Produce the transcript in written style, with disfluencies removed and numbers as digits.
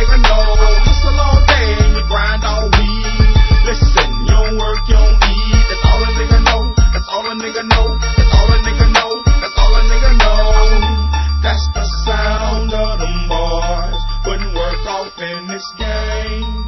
nigga know. Hustle all day and you grind all week. Listen, you don't work, you don't eat. That's all a nigga know. That's all a nigga know. That's all a nigga know. That's all a nigga know. That's the sound of them boys putting work off in this game.